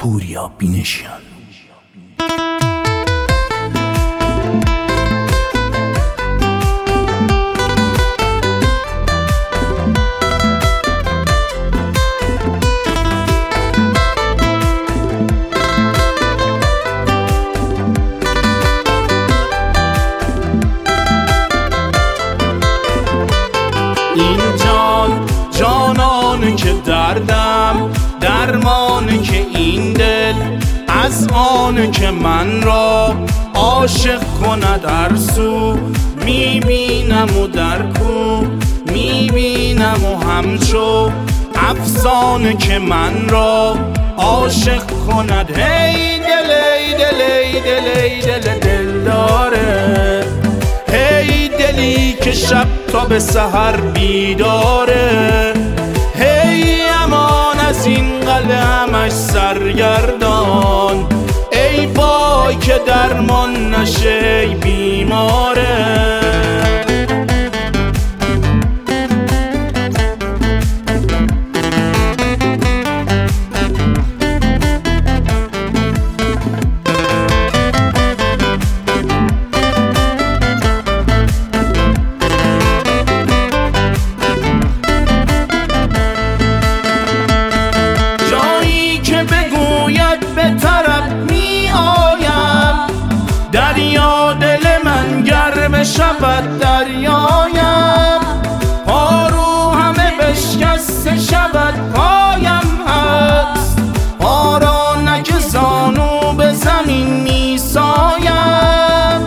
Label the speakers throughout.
Speaker 1: پوریا بینشیان.
Speaker 2: این جانانه که دردم درمانه که این دل از آنه که من را عاشق کند در سو میبینم و در کو میبینم و همچو افسانه که من را عاشق کند. هی دل ای دل ای دل ای دل دل داره، هی دلی که شب تا به سحر بیداره، هی امان از این قلب همش سرگردان، ای وای که درمان نشه ای بیماره. دریا دل من گرم شود دریایم، پا رو همه بشکسته شود پایم هست، پا را نک زانو به زمین می سایم.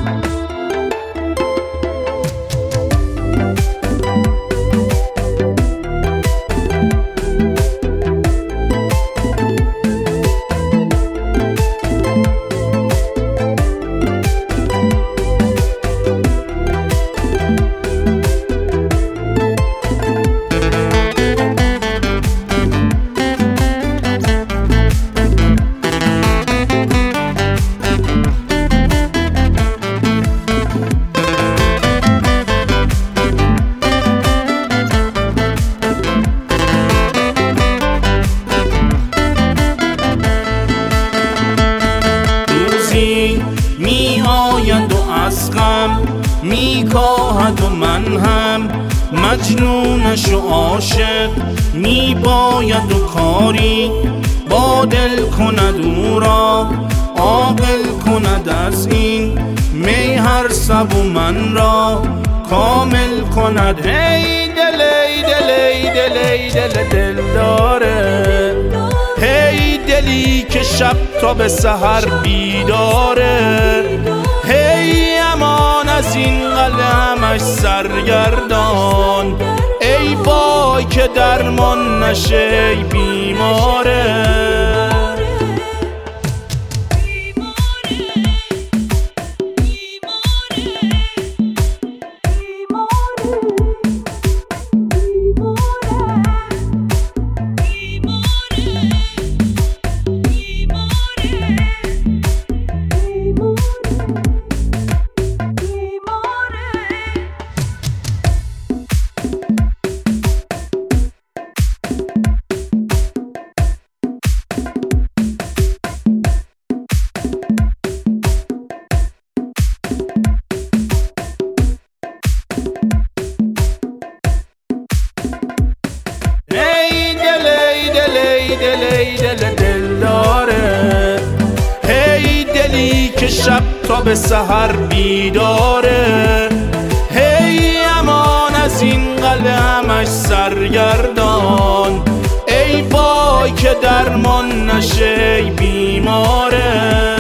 Speaker 2: می آید و از غم می کاهد و من هم مجنونش و عاشق می باید و کاری با دل کند او را عاقل کند از این می هر سب و من را کامل کند. هی دل ای دل ای دل ای دل دل داره، هی دلی که شب تا به سحر بیداره، هی امان از این قلب همش سرگردان، ای وای که درمان نشه ای بیماره. دل دل داره، هی دلی که شب تا به سحر بیداره، هی امان از این قلب همش سرگردان، ای وای که درمان نشه ای بیماره.